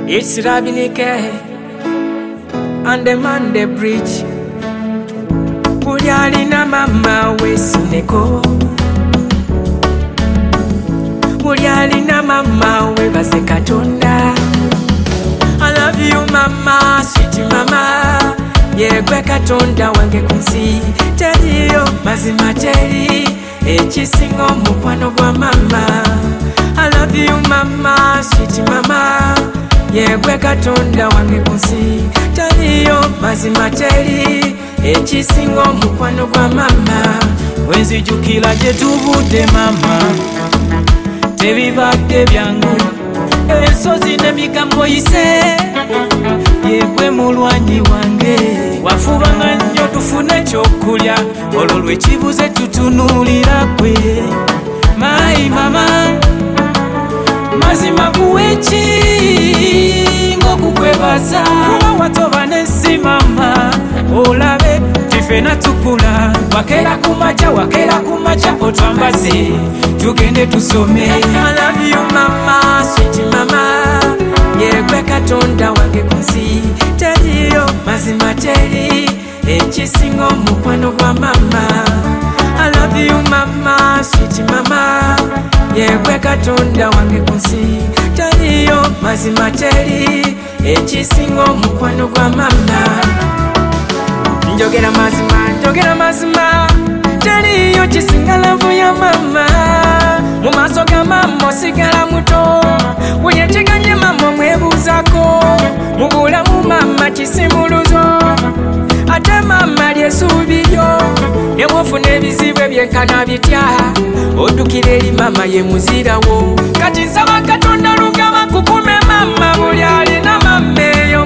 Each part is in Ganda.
It's Rabinike on the Monday Bridge. Buli na mama wesuneko, buli na mama webaze Katonda. I love you mama, sweet mama. Yegwe Katonda wange kunsi teriyo mazima teri ekisinga mukwano gwa mama. I love you mama, sweet mama. Yegwe Katonda wange kunsi teriyo mazima teri ekisinga mukwano gwa mama. Wenzijukira gye tuvudde mama, tebibadde byangu, ensozi n'emigambo yise. Yegwe mulwanyi wange, wafubanga nnyo tufune ekyokulya, olwo lwekibuze tutunuulira gwe. Mayi mama, mazima kuweki ng'okukwebaza, kuba watoba n'ensi mama, olabe tifena tukula. Wakera kumaca otwambaze tugende tusome. I love you mama, sweet mama. Yegwe Katonda wange kunsi teriyo mazima teri ekisinga mukwano gwa mama. I love you mama, sweet mama. Yegwe Katonda wange kunsi teriyo mazima teri ekisinga mukwano gwa mama. Njogera mazima teriyo kisinga lavu ya mama. Mu maaso ga mama osigala muto, buli ekiganye mama omwebuuzako. Mu bulamu mama kisimuluzo, ate mama lyesuubi lyo. Ne bw'ofuna ebizibu ebyenkana bitya, oddukira eri mama ye muzirawo. Kati nsaba Katonda Lugaba kukume mama, buli alina mama eyo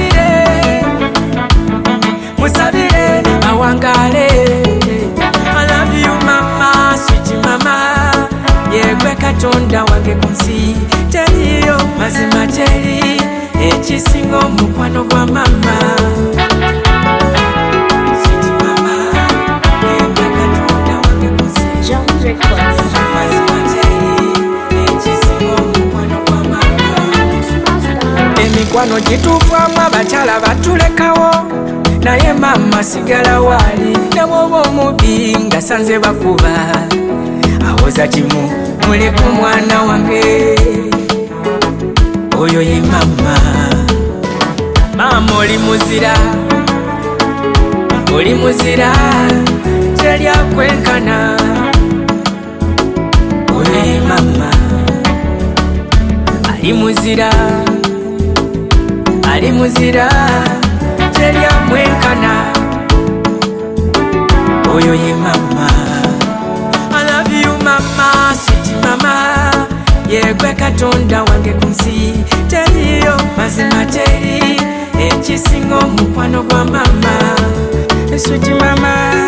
musabire awangale. I love you mama, sweet mama. Yegwe Katonda wange kunsi teriyo mazima teri ekisinga mukwano gwa mama. Sweet mama, Yegwe Katonda wange kunsi mazima teri ekisinga mukwano gwa mama. Emikwano gituvamu abakyala batulekawo, naye mama sigala wali. Ne bw'oba omubi nga sanze bakuba, awoza kimu muleke mwana wange, oyo ye mama. Mama oli muzira teryakwenkana, oyo ye mama. Ali muzira teryamwenkana, oyo ye mama. I love you mama, sweet mama. Yegwe Katonda wange kunsi teriyo mazima teri ekisinga mukwano gwa mama. Sweet mama.